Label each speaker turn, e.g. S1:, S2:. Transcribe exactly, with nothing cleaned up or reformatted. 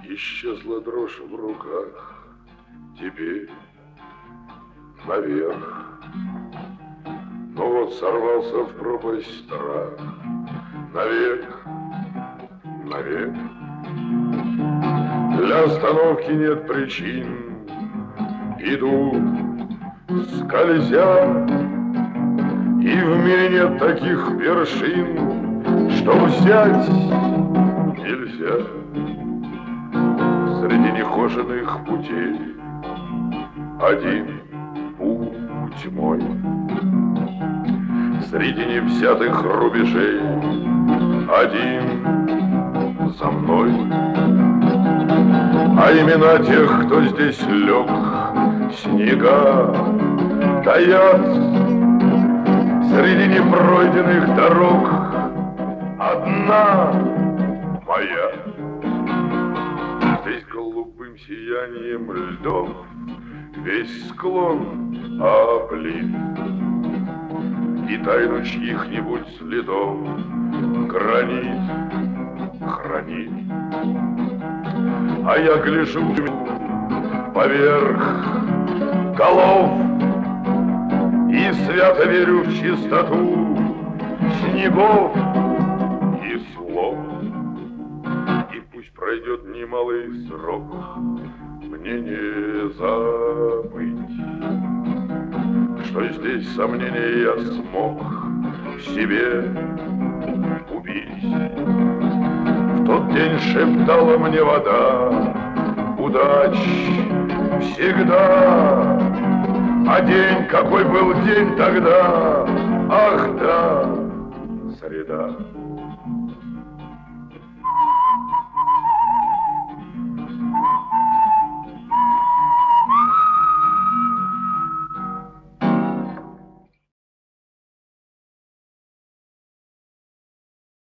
S1: Исчезла дрожь в руках, теперь наверх. Ну вот сорвался в пропасть страх, навек, навек. Для остановки нет причин, иду, скользя, и в мире нет таких вершин, что взять нельзя. Среди нехоженных путей один путь мой, среди невзятых рубежей один за мной. А имена тех, кто здесь лег, снега таят. Среди непройденных дорог одна моя. Здесь голубым сиянием льдов весь склон облит, и тайну чьих-нибудь следов гранит хранит. А я гляжу поверх голов и свято верю в чистоту снегов и слов. И пусть пройдет немалый срок, мне не забыть, что здесь сомнения я смог в себе убить. В тот день шептала мне вода: удач всегда. А день, какой был день тогда? Ах да, среда.